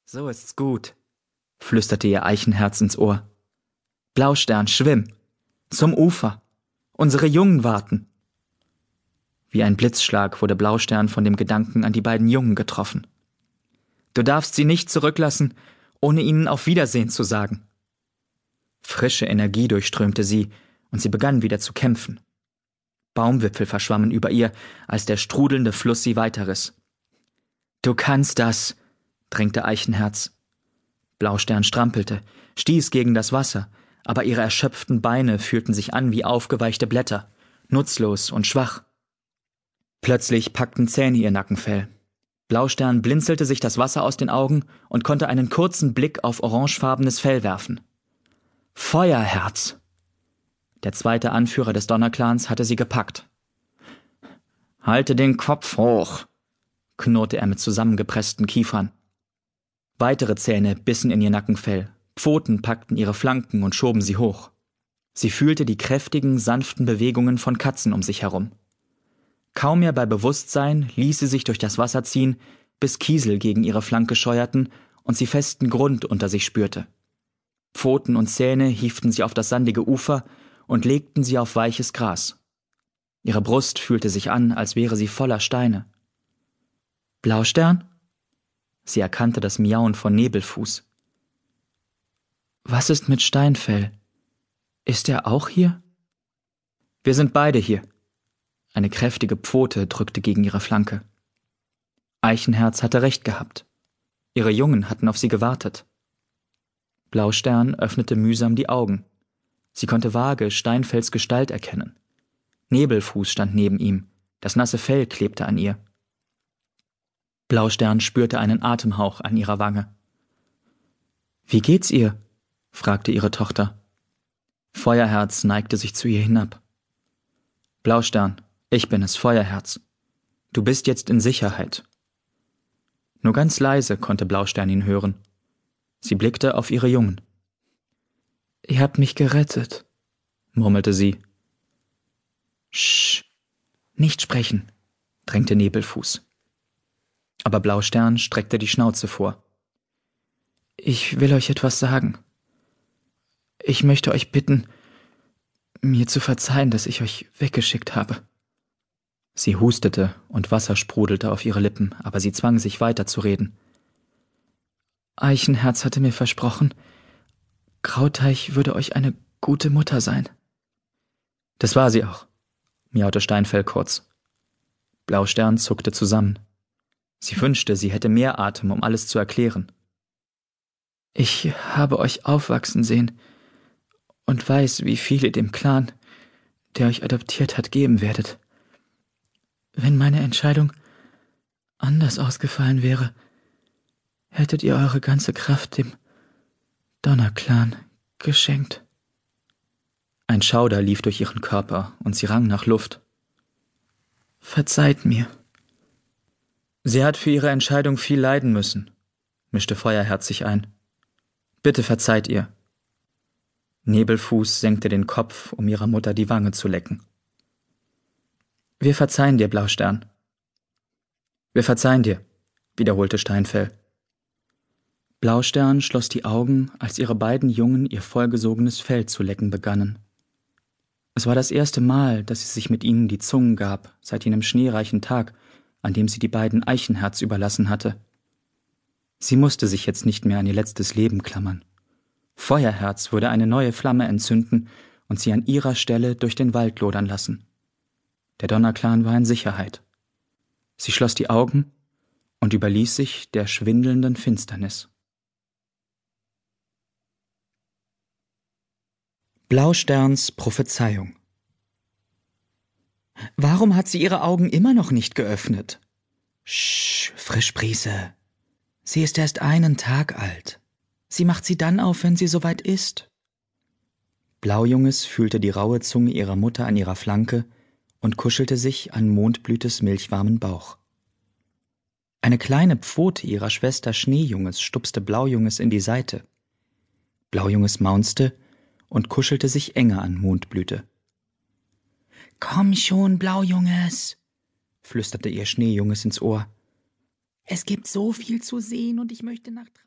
So ist's gut, flüsterte ihr Eichenherz ins Ohr. Blaustern, schwimm! Zum Ufer! Unsere Jungen warten! Wie ein Blitzschlag wurde Blaustern von dem Gedanken an die beiden Jungen getroffen. Du darfst sie nicht zurücklassen, ohne ihnen auf Wiedersehen zu sagen. Frische Energie durchströmte sie, und sie begann wieder zu kämpfen. Baumwipfel verschwammen über ihr, als der strudelnde Fluss sie weiterriss. »Du kannst das«, drängte Eichenherz. Blaustern strampelte, stieß gegen das Wasser, aber ihre erschöpften Beine fühlten sich an wie aufgeweichte Blätter, nutzlos und schwach. Plötzlich packten Zähne ihr Nackenfell. Blaustern blinzelte sich das Wasser aus den Augen und konnte einen kurzen Blick auf orangefarbenes Fell werfen. Feuerherz! Der zweite Anführer des Donnerclans hatte sie gepackt. »Halte den Kopf hoch«, knurrte er mit zusammengepressten Kiefern. Weitere Zähne bissen in ihr Nackenfell, Pfoten packten ihre Flanken und schoben sie hoch. Sie fühlte die kräftigen, sanften Bewegungen von Katzen um sich herum. Kaum mehr bei Bewusstsein ließ sie sich durch das Wasser ziehen, bis Kiesel gegen ihre Flanke scheuerten und sie festen Grund unter sich spürte. Pfoten und Zähne hieften sie auf das sandige Ufer und legten sie auf weiches Gras. Ihre Brust fühlte sich an, als wäre sie voller Steine. »Blaustern?« Sie erkannte das Miauen von Nebelfuß. »Was ist mit Steinfell? Ist er auch hier?« »Wir sind beide hier.« Eine kräftige Pfote drückte gegen ihre Flanke. Eichenherz hatte recht gehabt. Ihre Jungen hatten auf sie gewartet. Blaustern öffnete mühsam die Augen. Sie konnte vage Steinfells Gestalt erkennen. Nebelfuß stand neben ihm, das nasse Fell klebte an ihr. Blaustern spürte einen Atemhauch an ihrer Wange. »Wie geht's ihr?« fragte ihre Tochter. Feuerherz neigte sich zu ihr hinab. »Blaustern, ich bin es, Feuerherz. Du bist jetzt in Sicherheit.« Nur ganz leise konnte Blaustern ihn hören. Sie blickte auf ihre Jungen. »Ihr habt mich gerettet«, murmelte sie. »Sch, nicht sprechen«, drängte Nebelfuß. Aber Blaustern streckte die Schnauze vor. »Ich will euch etwas sagen. Ich möchte euch bitten, mir zu verzeihen, dass ich euch weggeschickt habe.« Sie hustete und Wasser sprudelte auf ihre Lippen, aber sie zwang sich weiter zu reden. »Eichenherz hatte mir versprochen, Grauteich würde euch eine gute Mutter sein.« »Das war sie auch«, miaute Steinfell kurz. Blaustern zuckte zusammen. Sie wünschte, sie hätte mehr Atem, um alles zu erklären. »Ich habe euch aufwachsen sehen und weiß, wie viel ihr dem Clan, der euch adoptiert hat, geben werdet. Wenn meine Entscheidung anders ausgefallen wäre, hättet ihr eure ganze Kraft dem Donnerclan geschenkt.« Ein Schauder lief durch ihren Körper und sie rang nach Luft. »Verzeiht mir.« »Sie hat für ihre Entscheidung viel leiden müssen«, mischte Feuerherz sich ein. »Bitte verzeiht ihr.« Nebelfuß senkte den Kopf, um ihrer Mutter die Wange zu lecken. »Wir verzeihen dir, Blaustern.« »Wir verzeihen dir«, wiederholte Steinfell. Blaustern schloss die Augen, als ihre beiden Jungen ihr vollgesogenes Fell zu lecken begannen. Es war das erste Mal, dass sie sich mit ihnen die Zungen gab, seit jenem schneereichen Tag, an dem sie die beiden Eichenherz überlassen hatte. Sie musste sich jetzt nicht mehr an ihr letztes Leben klammern. Feuerherz würde eine neue Flamme entzünden und sie an ihrer Stelle durch den Wald lodern lassen. Der Donnerclan war in Sicherheit. Sie schloss die Augen und überließ sich der schwindelnden Finsternis. Blausterns Prophezeiung. »Warum hat sie ihre Augen immer noch nicht geöffnet?« »Sch, Frischbrise. Sie ist erst einen Tag alt. Sie macht sie dann auf, wenn sie soweit ist.« Blaujunges fühlte die raue Zunge ihrer Mutter an ihrer Flanke und kuschelte sich an Mondblütes milchwarmen Bauch. Eine kleine Pfote ihrer Schwester Schneejunges stupste Blaujunges in die Seite. Blaujunges maunzte und kuschelte sich enger an Mondblüte. »Komm schon, Blaujunges«, flüsterte ihr Schneejunges ins Ohr. »Es gibt so viel zu sehen und ich möchte nach